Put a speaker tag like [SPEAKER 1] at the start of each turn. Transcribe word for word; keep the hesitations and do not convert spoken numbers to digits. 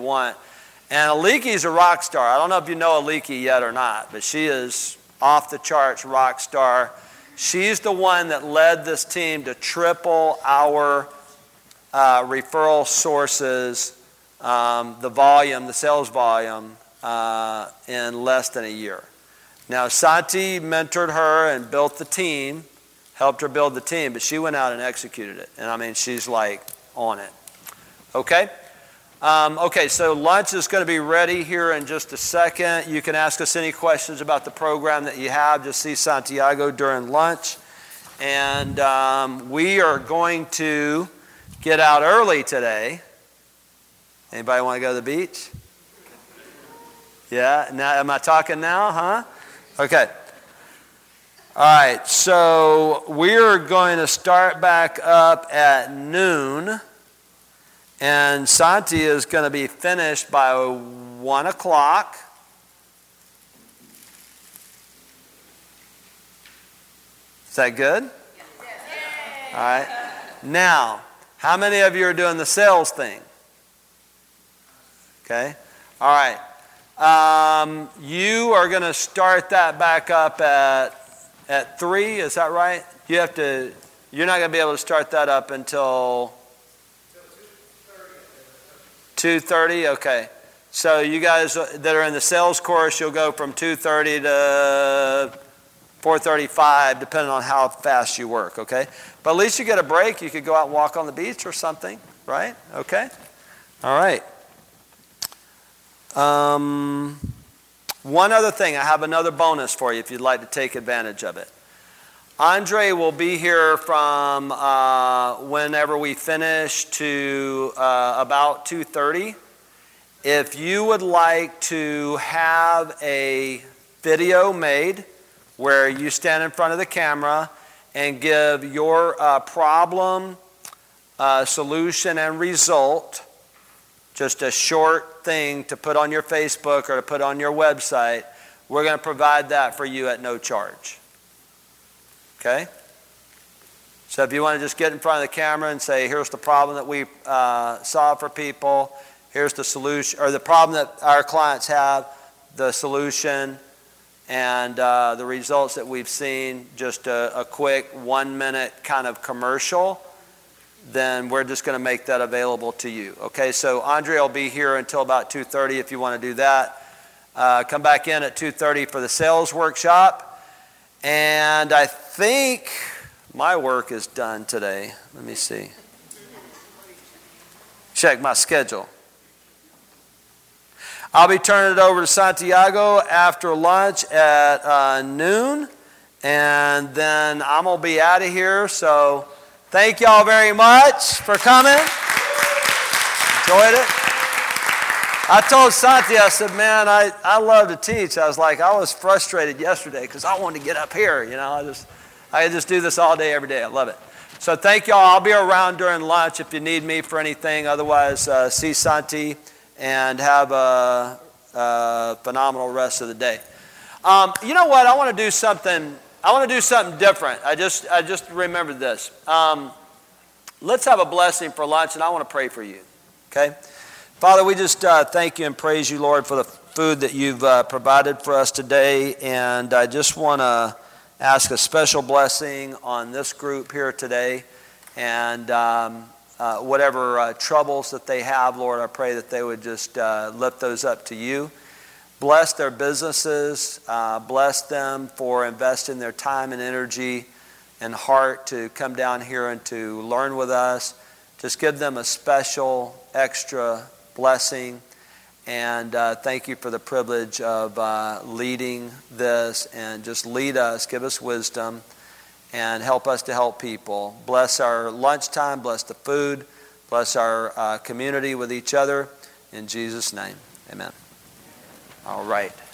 [SPEAKER 1] want. And Aliki's a rock star. I don't know if you know Aliki yet or not, but she is off the charts rock star. She's the one that led this team to triple our uh, referral sources, um, the volume, the sales volume, uh, in less than a year. Now, Santi mentored her and built the team, helped her build the team, but she went out and executed it. And I mean, she's like on it. Okay? Um, okay, so lunch is going to be ready here in just a second. You can ask us any questions about the program that you have. Just see Santiago during lunch. And um, we are going to get out early today. Anybody want to go to the beach? Yeah? Now, am I talking now, huh? Okay. All right, so we're going to start back up at noon. And Santi is going to be finished by one o'clock. Is that good? Yes. All right. Now, how many of you are doing the sales thing? Okay. All right. Um, you are going to start that back up at at three. Is that right? You have to. You're not going to be able to start that up until two thirty. Okay. So you guys that are in the sales course, you'll go from two thirty to four thirty-five, depending on how fast you work. Okay. But at least you get a break. You could go out and walk on the beach or something, right? Okay. All right. Um, one other thing, I have another bonus for you if you'd like to take advantage of it. Andre will be here from uh, whenever we finish to uh, about two thirty. If you would like to have a video made where you stand in front of the camera and give your uh, problem, uh, solution, and result, just a short thing to put on your Facebook or to put on your website, we're going to provide that for you at no charge. Okay? So if you want to just get in front of the camera and say, here's the problem that we uh, solve for people, here's the solution, or the problem that our clients have, the solution, and uh, the results that we've seen, just a, a quick one-minute kind of commercial, then we're just going to make that available to you. Okay, so Andre will be here until about two thirty if you want to do that. Uh, come back in at two thirty for the sales workshop. And I think my work is done today. Let me see. Check my schedule. I'll be turning it over to Santiago after lunch at uh, noon. And then I'm going to be out of here. So thank y'all very much for coming. Enjoyed it. I told Santi, I said, man, I, I love to teach. I was like, I was frustrated yesterday because I wanted to get up here. You know, I just I just do this all day, every day. I love it. So thank y'all. I'll be around during lunch if you need me for anything. Otherwise, uh, see Santi and have a, a phenomenal rest of the day. Um, you know what? I want to do something. I want to do something different. I just I just remembered this. Um, let's have a blessing for lunch, and I want to pray for you. Okay. Father, we just uh, thank you and praise you, Lord, for the food that you've uh, provided for us today. And I just want to ask a special blessing on this group here today. And um, uh, whatever uh, troubles that they have, Lord, I pray that they would just uh, lift those up to you. Bless their businesses. Uh, bless them for investing their time and energy and heart to come down here and to learn with us. Just give them a special, extra blessing, and uh, thank you for the privilege of uh, leading this, and just lead us, give us wisdom, and help us to help people. Bless our lunchtime, bless the food, bless our uh, community with each other. In Jesus' name, amen. All right.